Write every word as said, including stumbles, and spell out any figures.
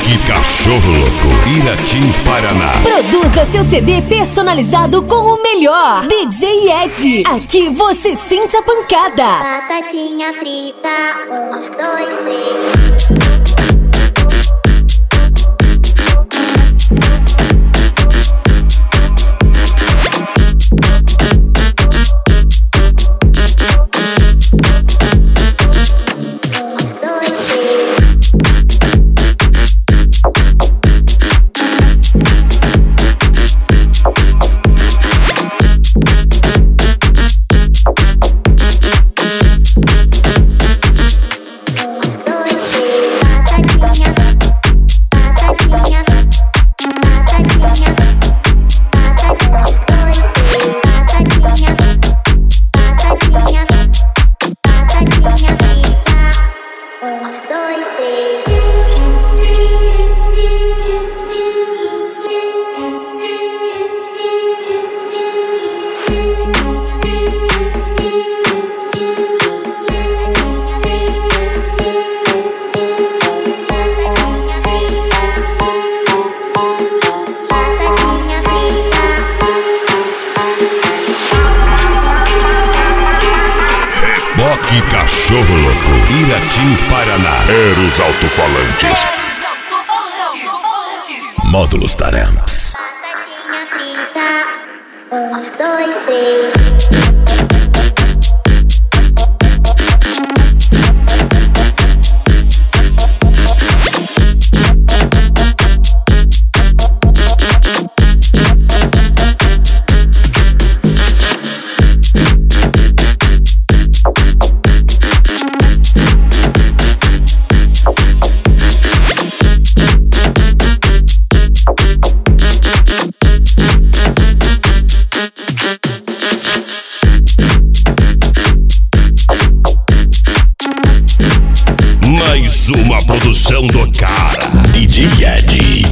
Rock Cachorro Louco, Irati, Paraná. Produza seu C D personalizado com o melhor. D J Ed, aqui você sente a pancada. Batatinha frita, um, dois, três. Rock Cachorro Louco, Irati, Paraná. Eros Alto-Falantes. Módulos Taramps. Batatinha frita, um, dois, três. Mais uma produção do cara, D J Ed.